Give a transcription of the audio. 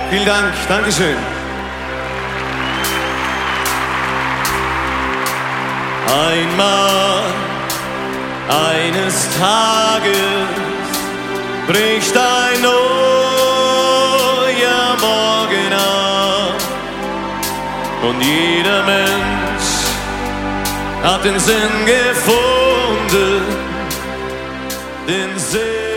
Vielen Dank, Dankeschön. Einmal, eines Tages bricht ein neuer Morgen an und jeder Mensch hat den Sinn gefunden, den Sinn.